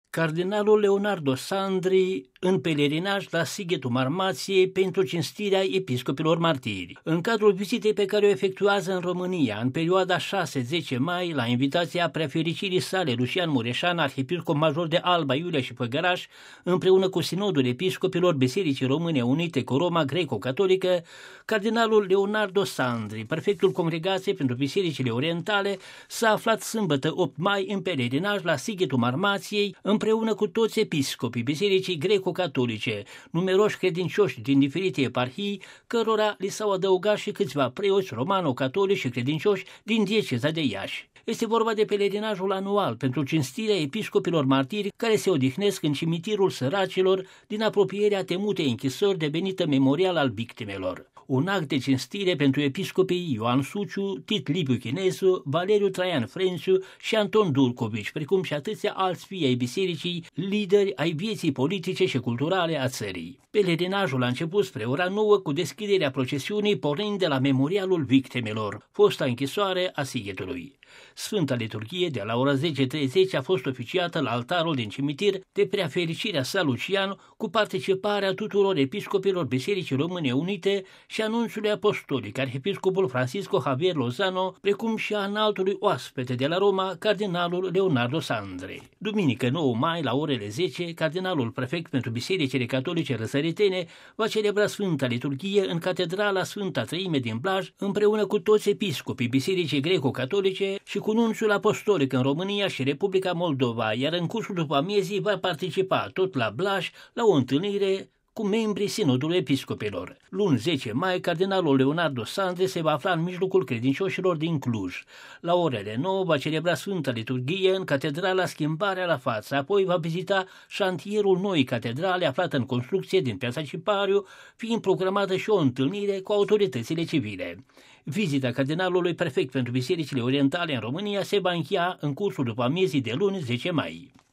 Cardinalul Leonardo Sandri în pelerinaj la Sighetul Marmației pentru cinstirea episcopilor martiri. În cadrul vizitei pe care o efectuează în România în perioada 6-10 mai, la invitația preafericirii sale Lucian Mureșan, arhiepiscop major de Alba, Iulia și Făgăraș, împreună cu Sinodul Episcopilor Bisericii Române Unite cu Roma Greco-Catolică, cardinalul Leonardo Sandri, prefectul Congregației pentru Bisericile Orientale, s-a aflat sâmbătă 8 mai în pelerinaj la Sighetul Marmației, împreună cu toți episcopii Bisericii Greco-Catolice, numeroși credincioși din diferite eparhii, cărora li s-au adăugat și câțiva preoți romano-catolici și credincioși din dieceza de Iași. Este vorba de pelerinajul anual pentru cinstirea episcopilor martiri care se odihnesc în cimitirul săracilor din apropierea temutei închisori devenită memorial al victimelor. Un act de cinstire pentru episcopii Ioan Suciu, Tit Liviu Chinesu, Valeriu Traian Frenciu și Anton Durcovici, precum și atâția alți fii ai bisericii, lideri ai vieții politice și culturale a țării. Pelerinajul a început spre ora 9 cu deschiderea procesiunii pornind de la memorialul victimelor, fosta închisoare a Sighetului. Sfânta liturghie de la ora 10:30 a fost oficiată la altarul din cimitir de preafericirea sa Lucian cu participarea tuturor episcopilor Bisericii Române Unite și anunțului apostolic arhiepiscopul Francisco Javier Lozano, precum și a înaltului oaspete de la Roma, cardinalul Leonardo Sandri. Duminică 9 mai la orele 10, cardinalul prefect pentru Bisericile Catolice Răsăritene va celebra Sfânta liturghie în Catedrala Sfânta Treime din Blaj, împreună cu toți episcopii Bisericii Greco-Catolice și cu nunțiul apostolic în România și Republica Moldova, iar în cursul după amiezii va participa tot la Blaj la o întâlnire cu membrii Sinodului Episcopilor. Luni 10 mai, cardinalul Leonardo Sandri se va afla în mijlocul credincioșilor din Cluj. La orele 9 va celebra Sfânta liturghie în Catedrala Schimbarea la Față, apoi va vizita șantierul noii catedrale aflată în construcție din Piața Cipariu, fiind programată și o întâlnire cu autoritățile civile. Vizita cardinalului prefect pentru Bisericile Orientale în România se va încheia în cursul după amiezii de luni 10 mai.